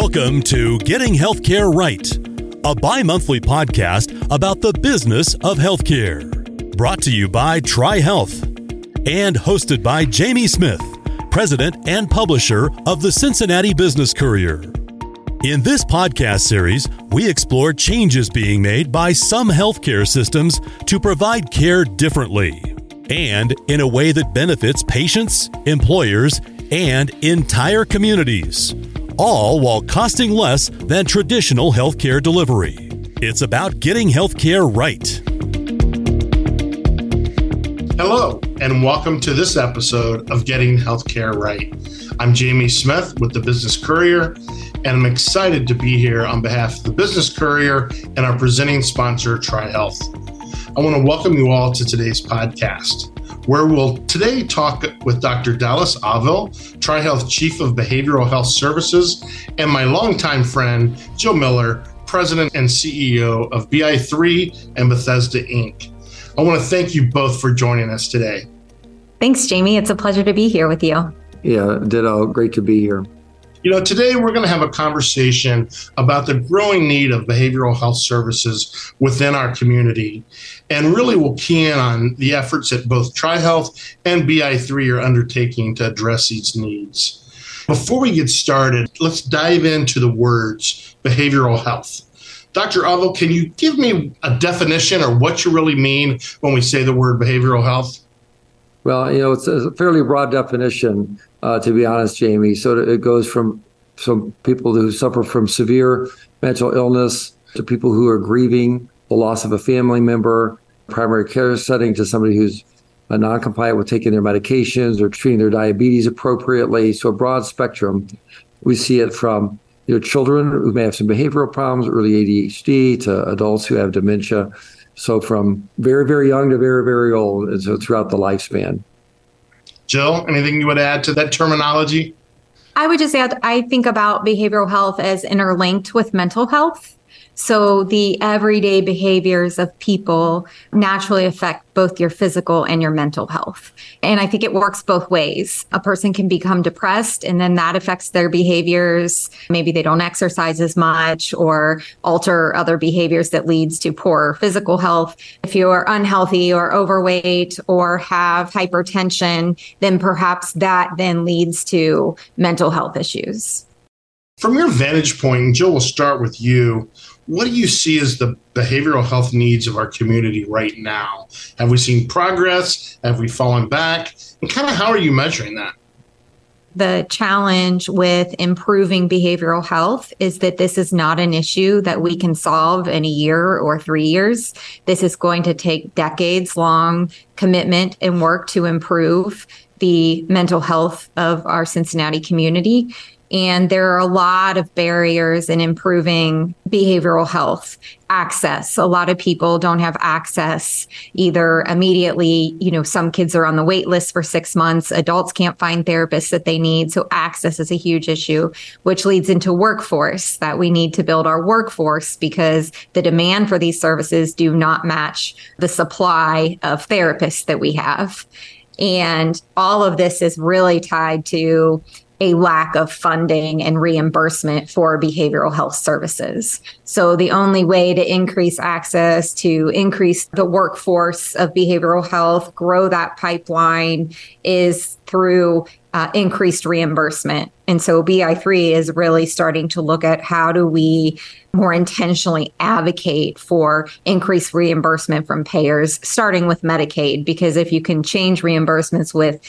Welcome to Getting Healthcare Right, a bi-monthly podcast about the business of healthcare. Brought to you by TriHealth and hosted by Jamie Smith, president and publisher of the Cincinnati Business Courier. In this podcast series, we explore changes being made by some healthcare systems to provide care differently and in a way that benefits patients, employers, and entire communities, all while costing less than traditional healthcare delivery. It's about getting healthcare right. Hello, and welcome to this episode of Getting Healthcare Right. I'm Jamie Smith with the Business Courier, and I'm excited to be here on behalf of the Business Courier and our presenting sponsor, TriHealth. I want to welcome you all to today's podcast, where we'll today talk with Dr. Dallas Avil, TriHealth Chief of Behavioral Health Services, and my longtime friend, Jill Miller, President and CEO of BI3 and Bethesda, Inc. I want to thank you both for joining us today. Thanks, Jamie. It's a pleasure to be here with you. Yeah, ditto. Great to be here. Today we're going to have a conversation about the growing need of behavioral health services within our community, and really we'll key in on the efforts that both TriHealth and BI3 are undertaking to address these needs. Before we get started, let's dive into the words behavioral health. Dr. Avil, can you give me a definition or what you really mean when we say the word behavioral health? Well, it's a fairly broad definition, to be honest, Jamie. So it goes from some people who suffer from severe mental illness to people who are grieving the loss of a family member, primary care setting, to somebody who's non-compliant with taking their medications or treating their diabetes appropriately. So a broad spectrum. We see it from children who may have some behavioral problems, early ADHD, to adults who have dementia. So from very, very young to very, very old, and so throughout the lifespan. Jill, anything you would add to that terminology? I would just add, I think about behavioral health as interlinked with mental health. So the everyday behaviors of people naturally affect both your physical and your mental health. And I think it works both ways. A person can become depressed and then that affects their behaviors. Maybe they don't exercise as much or alter other behaviors that leads to poor physical health. If you are unhealthy or overweight or have hypertension, then perhaps that then leads to mental health issues. From your vantage point, and Jill, we'll start with you. What do you see as the behavioral health needs of our community right now? Have we seen progress? Have we fallen back? And kind of how are you measuring that? The challenge with improving behavioral health is that this is not an issue that we can solve in a year or 3 years. This is going to take decades-long commitment and work to improve the mental health of our Cincinnati community. And there are a lot of barriers in improving behavioral health access. A lot of people don't have access either immediately. Some kids are on the wait list for 6 months. Adults can't find therapists that they need. So access is a huge issue, which leads into workforce, that we need to build our workforce because the demand for these services do not match the supply of therapists that we have. And all of this is really tied to a lack of funding and reimbursement for behavioral health services. So the only way to increase access, to increase the workforce of behavioral health, grow that pipeline is through increased reimbursement. And so BI3 is really starting to look at how do we more intentionally advocate for increased reimbursement from payers, starting with Medicaid, because if you can change reimbursements with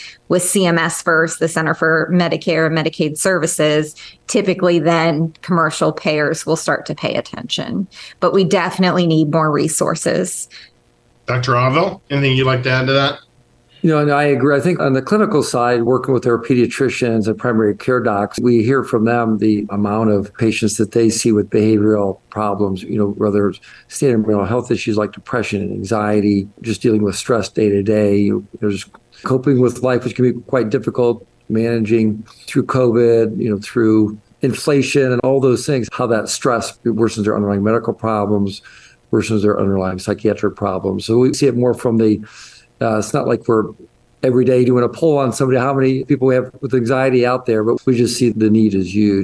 CMS first, the Center for Medicare and Medicaid Services, typically then commercial payers will start to pay attention. But we definitely need more resources. Dr. Avil, anything you'd like to add to that? And I agree. I think on the clinical side, working with our pediatricians and primary care docs, we hear from them the amount of patients that they see with behavioral problems, whether it's standard mental health issues like depression and anxiety, just dealing with stress day to day, just coping with life, which can be quite difficult, managing through COVID, through inflation and all those things, how that stress worsens their underlying medical problems, worsens their underlying psychiatric problems. So we see it more from the it's not like we're every day doing a poll on somebody, how many people we have with anxiety out there, but we just see the need is huge.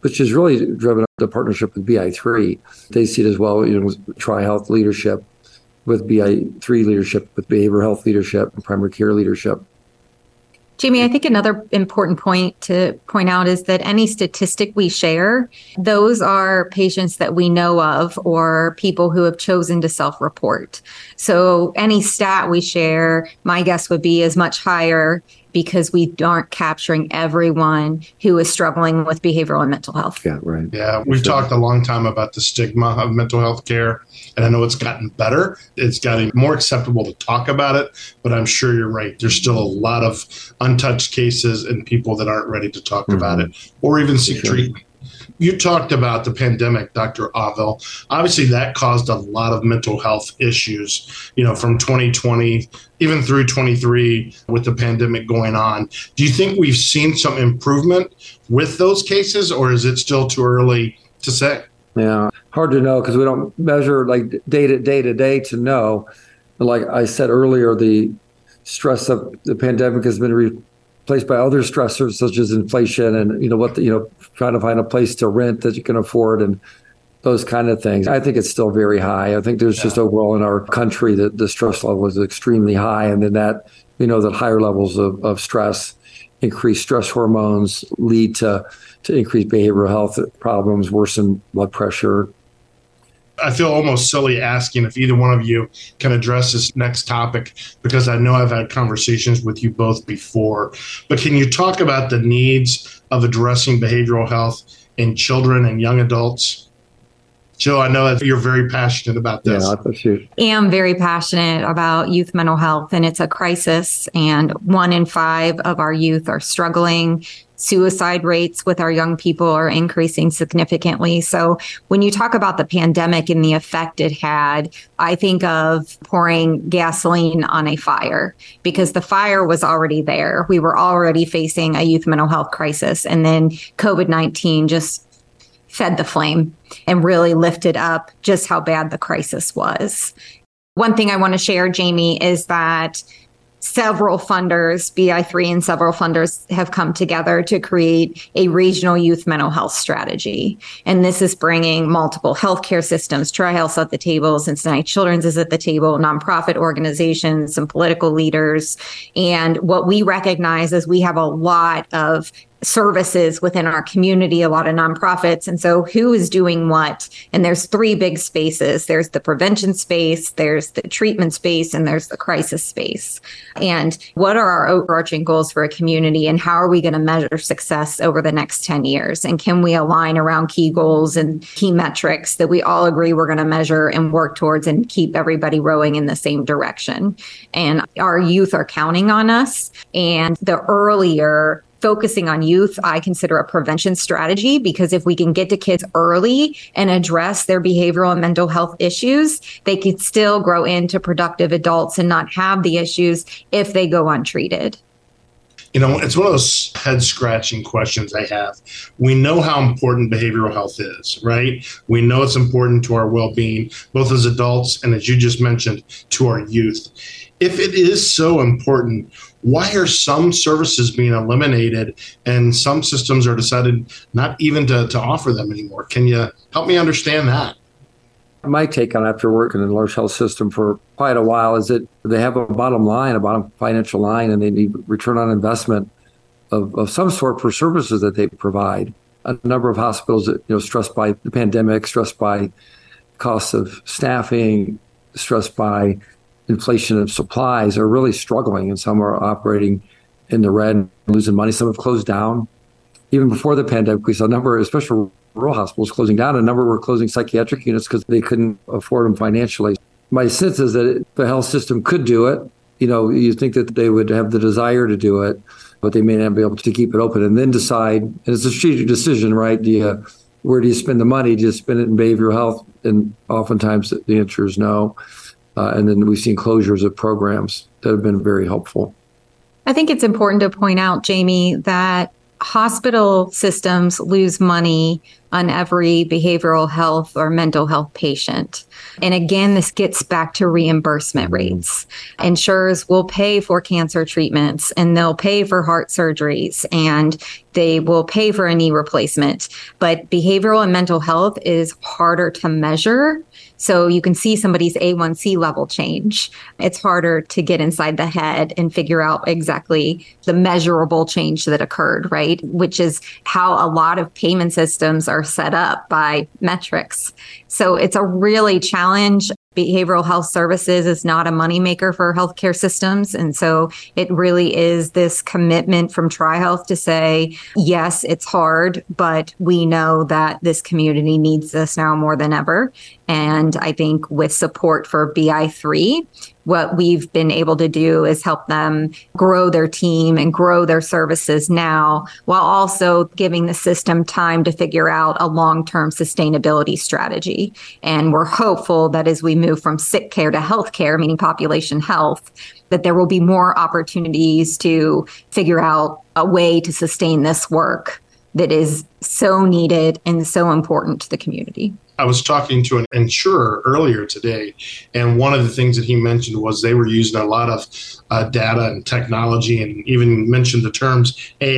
which has really driven the partnership with BI3. They see it as well, with TriHealth leadership, with BI3 leadership, with behavioral health leadership, and primary care leadership. Jamie, I think another important point to point out is that any statistic we share, those are patients that we know of or people who have chosen to self-report. So any stat we share, my guess would be is much higher because we aren't capturing everyone who is struggling with behavioral and mental health. Yeah, right. Yeah, we've talked a long time about the stigma of mental health care, and I know it's gotten better. It's gotten more acceptable to talk about it, but I'm sure you're right. There's still a lot of untouched cases and people that aren't ready to talk about it or even seek treatment. You talked about the pandemic, Dr. Avil. Obviously, that caused a lot of mental health issues, from 2020, even through 23 with the pandemic going on. Do you think we've seen some improvement with those cases, or is it still too early to say? Yeah, hard to know because we don't measure like day to day to know. But like I said earlier, the stress of the pandemic has been replaced by other stressors such as inflation and trying to find a place to rent that you can afford and those kind of things. I think it's still very high. I think there's just overall in our country that the stress level is extremely high, and then that that higher levels of stress, increased stress hormones lead to increased behavioral health problems, worsen blood pressure. I feel almost silly asking if either one of you can address this next topic because I know I've had conversations with you both before. But can you talk about the needs of addressing behavioral health in children and young adults? Jill, I know that you're very passionate about this. Yeah, I am very passionate about youth mental health, and it's a crisis. And 1 in 5 of our youth are struggling. Suicide rates with our young people are increasing significantly. So when you talk about the pandemic and the effect it had, I think of pouring gasoline on a fire because the fire was already there. We were already facing a youth mental health crisis. And then COVID-19 just fed the flame and really lifted up just how bad the crisis was. One thing I want to share, Jamie, is that several funders, BI3 and several funders have come together to create a regional youth mental health strategy. And this is bringing multiple healthcare systems, TriHealth's at the table, Cincinnati Children's is at the table, nonprofit organizations, some political leaders. And what we recognize is we have a lot of services within our community, a lot of nonprofits. And so who is doing what? And there's 3 big spaces. There's the prevention space, there's the treatment space, and there's the crisis space. And what are our overarching goals for a community and how are we going to measure success over the next 10 years? And can we align around key goals and key metrics that we all agree we're going to measure and work towards and keep everybody rowing in the same direction? And our youth are counting on us. And the earlier focusing on youth, I consider a prevention strategy because if we can get to kids early and address their behavioral and mental health issues, they could still grow into productive adults and not have the issues if they go untreated. It's one of those head-scratching questions I have. We know how important behavioral health is, right? We know it's important to our well-being, both as adults and, as you just mentioned, to our youth. If it is so important, why are some services being eliminated and some systems are decided not even to offer them anymore? Can you help me understand that? My take on after working in a large health system for quite a while is that they have a bottom financial line, and they need return on investment of some sort for services that they provide. A number of hospitals that, stressed by the pandemic, stressed by costs of staffing, stressed by inflation of supplies, are really struggling, and some are operating in the red, losing money. Some have closed down. Even before the pandemic, we saw a number, especially rural hospitals, closing down. A number were closing psychiatric units because they couldn't afford them financially. My sense is that the health system could do it. You think that they would have the desire to do it, but they may not be able to keep it open and then decide. And it's a strategic decision, right? Where do you spend the money? Do you spend it in behavioral health? And oftentimes the answer is no. And then we've seen closures of programs that have been very helpful. I think it's important to point out, Jamie, that hospital systems lose money on every behavioral health or mental health patient. And again, this gets back to reimbursement rates. Insurers will pay for cancer treatments and they'll pay for heart surgeries and they will pay for a knee replacement. But behavioral and mental health is harder to measure. So you can see somebody's A1C level change. It's harder to get inside the head and figure out exactly the measurable change that occurred, right? Which is how a lot of payment systems are set up by metrics. So it's a really challenge. Behavioral health services is not a moneymaker for healthcare systems. And so it really is this commitment from TriHealth to say, yes, it's hard, but we know that this community needs this now more than ever. And I think with support for BI3, what we've been able to do is help them grow their team and grow their services now, while also giving the system time to figure out a long-term sustainability strategy. And we're hopeful that as we move from sick care to health care, meaning population health, that there will be more opportunities to figure out a way to sustain this work that is so needed and so important to the community. I was talking to an insurer earlier today, and one of the things that he mentioned was they were using a lot of data and technology, and even mentioned the terms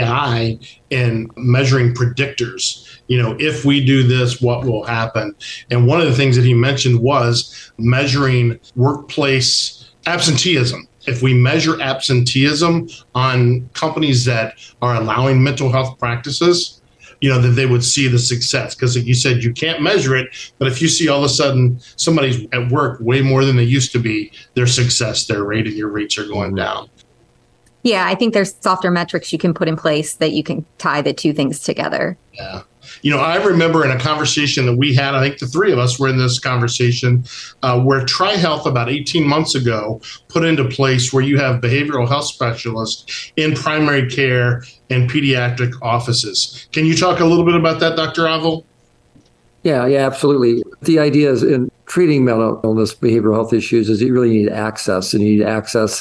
AI in measuring predictors. You know, if we do this, what will happen? And one of the things that he mentioned was measuring workplace absenteeism. If we measure absenteeism on companies that are allowing mental health practices, you know, that they would see the success. Because like you said, you can't measure it, but if you see all of a sudden somebody's at work way more than they used to be, their success, their rate, and your rates are going down. Yeah, I think there's softer metrics you can put in place that you can tie the two things together. Yeah. You know, I remember in a conversation that we had, I think the three of us were in this conversation, where TriHealth about 18 months ago put into place where you have behavioral health specialists in primary care and pediatric offices. Can you talk a little bit about that, Dr. Avil? Yeah, absolutely. The idea is in treating mental illness, behavioral health issues, is you really need access, and you need access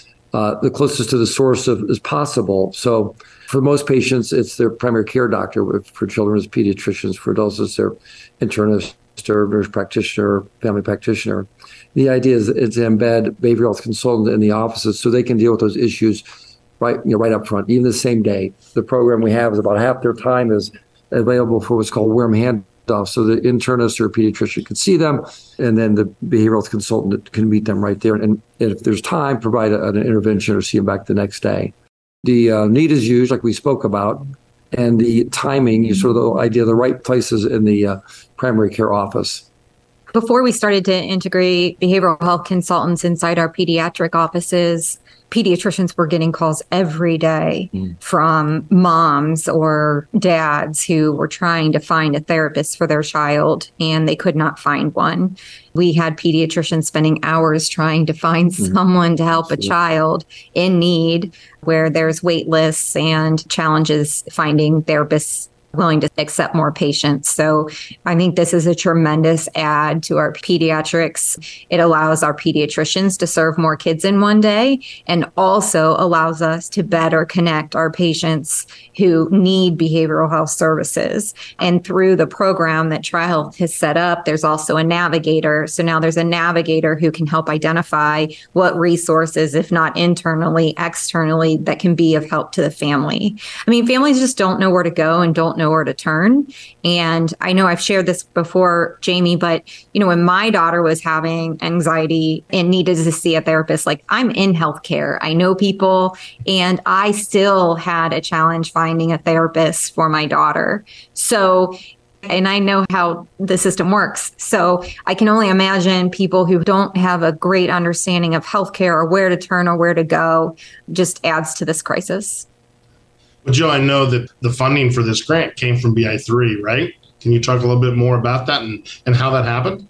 the closest to the source as possible. So for most patients, it's their primary care doctor. For children, it's pediatricians. For adults, it's their internist or nurse practitioner, family practitioner. The idea is to embed behavioral health consultants in the offices so they can deal with those issues right up front, even the same day. The program we have is about half their time is available for what's called WIRM handoff. So the internist or pediatrician can see them, and then the behavioral health consultant can meet them right there. And if there's time, provide an intervention or see them back the next day. The need is used, like we spoke about, and the timing, you sort of the idea of the right places in the primary care office. Before we started to integrate behavioral health consultants inside our pediatric offices, pediatricians were getting calls every day from moms or dads who were trying to find a therapist for their child, and they could not find one. We had pediatricians spending hours trying to find someone to help a child in need, where there's wait lists and challenges finding therapists willing to accept more patients. So I think this is a tremendous add to our pediatrics. It allows our pediatricians to serve more kids in one day, and also allows us to better connect our patients who need behavioral health services. And through the program that TriHealth has set up, there's also a navigator. So now there's a navigator who can help identify what resources, if not internally, externally, that can be of help to the family. I mean, families just don't know where to go and don't know where to turn. And I know I've shared this before, Jamie, but you know, when my daughter was having anxiety and needed to see a therapist, like I'm in healthcare, I know people, and I still had a challenge finding a therapist for my daughter. So, and I know how the system works. So I can only imagine people who don't have a great understanding of healthcare or where to turn or where to go, just adds to this crisis. Well, Joe, I know that the funding for this grant came from BI3, right? Can you talk a little bit more about that and how that happened?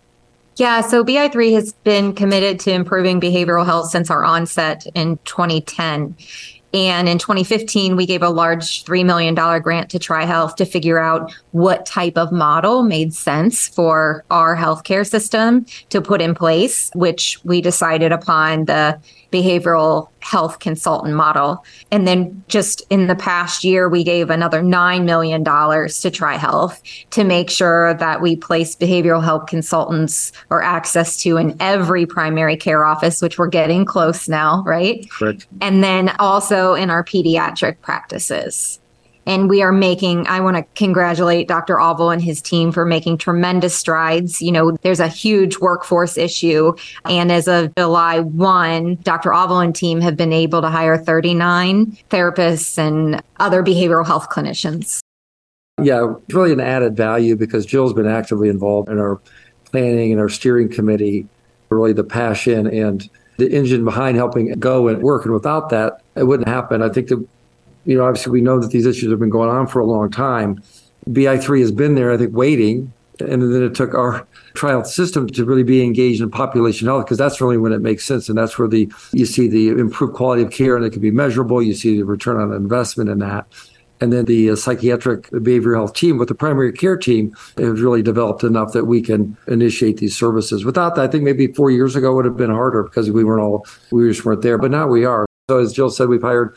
Yeah, so BI3 has been committed to improving behavioral health since our onset in 2010. And in 2015, we gave a large $3 million grant to TriHealth to figure out what type of model made sense for our healthcare system to put in place, which we decided upon the behavioral health consultant model. And then just in the past year, we gave another $9 million to TriHealth to make sure that we place behavioral health consultants or access to in every primary care office, which we're getting close now, right? Correct. And then also in our pediatric practices. And we are I want to congratulate Dr. Alvil and his team for making tremendous strides. There's a huge workforce issue. And as of July 1, Dr. Alvil and team have been able to hire 39 therapists and other behavioral health clinicians. Yeah, it's really an added value because Jill's been actively involved in our planning and our steering committee, really the passion and the engine behind helping it go and work. And without that, it wouldn't happen. I think obviously we know that these issues have been going on for a long time. BI3 has been there, I think, waiting. And then it took our TriHealth system to really be engaged in population health, because that's really when it makes sense. And that's where you see the improved quality of care, and it can be measurable. You see the return on investment in that. And then the psychiatric behavioral health team with the primary care team has really developed enough that we can initiate these services. Without that, I think maybe 4 years ago would have been harder because we just weren't there. But now we are. So as Jill said, we've hired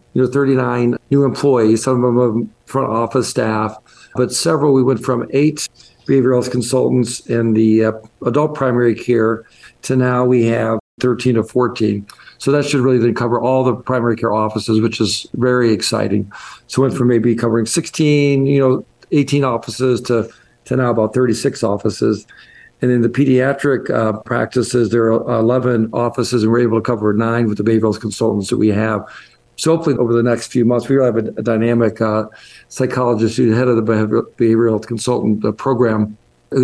39 new employees, some of them front office staff, but several, we went from 8 behavioral health consultants in the adult primary care to now we have 13 to 14. So that should really then cover all the primary care offices, which is very exciting. So went from maybe covering 16, 18 offices to now about 36 offices. And in the pediatric practices, there are 11 offices, and we're able to cover 9 with the behavioral health consultants that we have. So hopefully over the next few months, we will have a dynamic psychologist who's head of the behavioral health consultant program,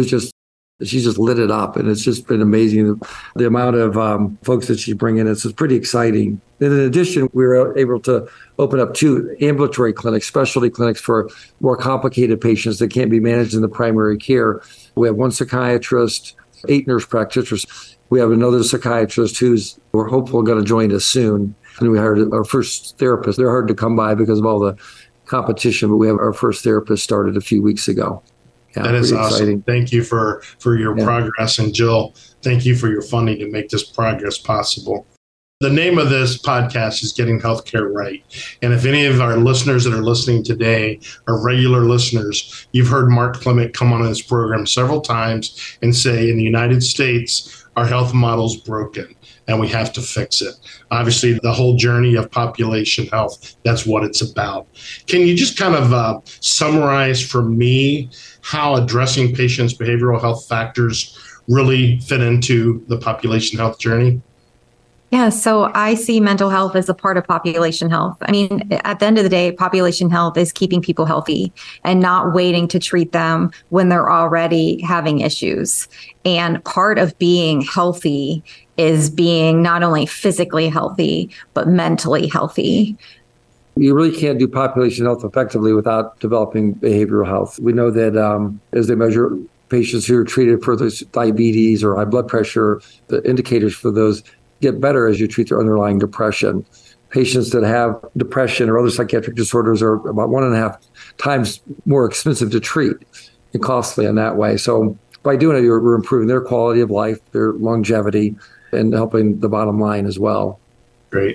she's just lit it up. And it's just been amazing, the amount of folks that she's bringing. It's pretty exciting. And in addition, we were able to open up 2 ambulatory clinics, specialty clinics for more complicated patients that can't be managed in the primary care. We have 1 psychiatrist, 8 nurse practitioners. We have another psychiatrist we're hopeful going to join us soon. And we hired our first therapist. They're hard to come by because of all the competition, but we have our first therapist started a few weeks ago. Yeah, that is awesome. Exciting. Thank you for your progress. And Jill, thank you for your funding to make this progress possible. The name of this podcast is Getting Healthcare Right. And if any of our listeners that are listening today are regular listeners, you've heard Mark Clement come on this program several times and say, in the United States, our health model's broken and we have to fix it. Obviously, the whole journey of population health, that's what it's about. Can you just kind of summarize for me how addressing patients' behavioral health factors really fit into the population health journey? Yeah, so I see mental health as a part of population health. I mean, at the end of the day, population health is keeping people healthy and not waiting to treat them when they're already having issues. And part of being healthy is being not only physically healthy, but mentally healthy. You really can't do population health effectively without developing behavioral health. We know that as they measure patients who are treated for this diabetes or high blood pressure, the indicators for those get better as you treat their underlying depression. Patients that have depression or other psychiatric disorders are about 1.5 times more expensive to treat and costly in that way. So by doing it, we're improving their quality of life, their longevity, and helping the bottom line as well. Great.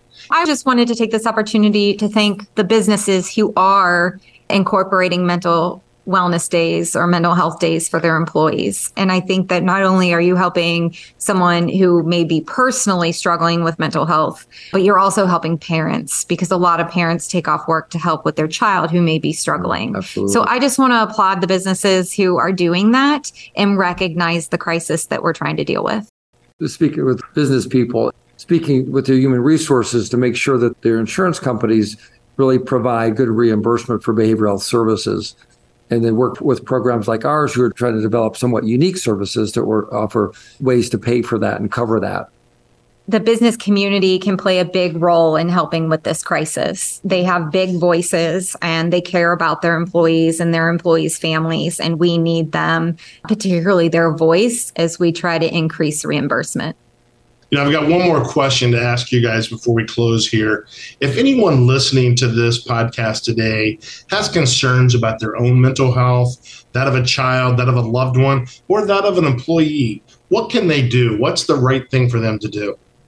I just wanted to take this opportunity to thank the businesses who are incorporating mental wellness days or mental health days for their employees. And I think that not only are you helping someone who may be personally struggling with mental health, but you're also helping parents, because a lot of parents take off work to help with their child who may be struggling. Absolutely. So I just want to applaud the businesses who are doing that and recognize the crisis that we're trying to deal with. Speaking with business people, speaking with their human resources to make sure that their insurance companies really provide good reimbursement for behavioral health services. And then work with programs like ours who are trying to develop somewhat unique services that offer ways to pay for that and cover that. The business community can play a big role in helping with this crisis. They have big voices and they care about their employees and their employees' families, and we need them, particularly their voice, as we try to increase reimbursement. I've got one more question to ask you guys before we close here. If anyone listening to this podcast today has concerns about their own mental health, that of a child, that of a loved one, or that of an employee, what can they do? What's the right thing for them to do?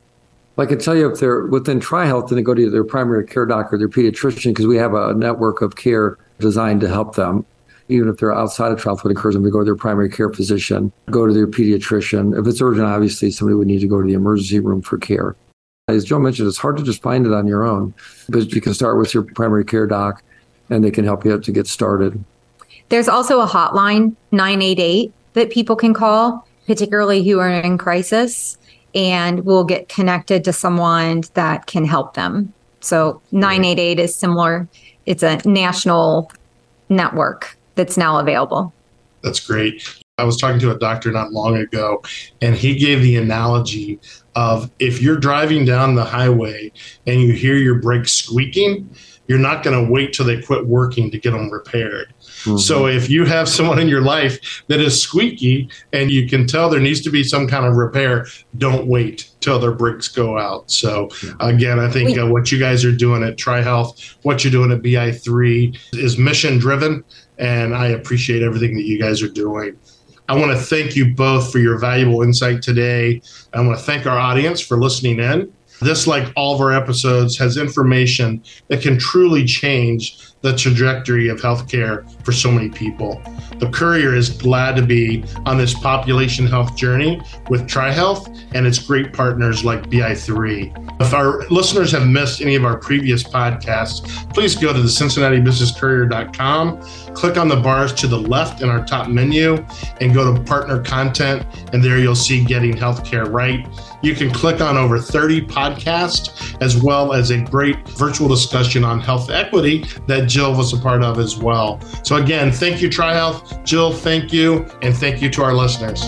I can tell you if they're within TriHealth, then they go to their primary care doctor, their pediatrician, because we have a network of care designed to help them. Even if they're outside of TriHealth, would encourage them to go to their primary care physician, go to their pediatrician. If it's urgent, obviously, somebody would need to go to the emergency room for care. As Joe mentioned, it's hard to just find it on your own, but you can start with your primary care doc, and they can help you out to get started. There's also a hotline, 988, that people can call, particularly who are in crisis, and we'll get connected to someone that can help them. So 988 is similar. It's a national network that's now available. That's great. I was talking to a doctor not long ago, and he gave the analogy of if you're driving down the highway and you hear your brakes squeaking, you're not going to wait till they quit working to get them repaired. Mm-hmm. So if you have someone in your life that is squeaky and you can tell there needs to be some kind of repair, don't wait till their brakes go out. So again, I think what you guys are doing at TriHealth, what you're doing at BI3 is mission driven, and I appreciate everything that you guys are doing. I want to thank you both for your valuable insight today. I want to thank our audience for listening in. This, like all of our episodes, has information that can truly change the trajectory of healthcare for so many people. The Courier is glad to be on this population health journey with TriHealth and its great partners like BI3. If our listeners have missed any of our previous podcasts, please go to the CincinnatiBusinessCourier.com, click on the bars to the left in our top menu, and go to Partner Content, and there you'll see Getting Healthcare Right. You can click on over 30 podcasts, as well as a great virtual discussion on health equity that Jill was a part of as well. So again, thank you, TriHealth. Jill, thank you. And thank you to our listeners.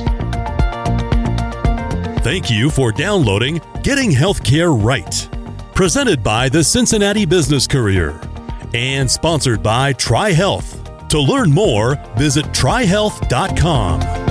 Thank you for downloading Getting Healthcare Right, presented by the Cincinnati Business Courier and sponsored by TriHealth. To learn more, visit trihealth.com.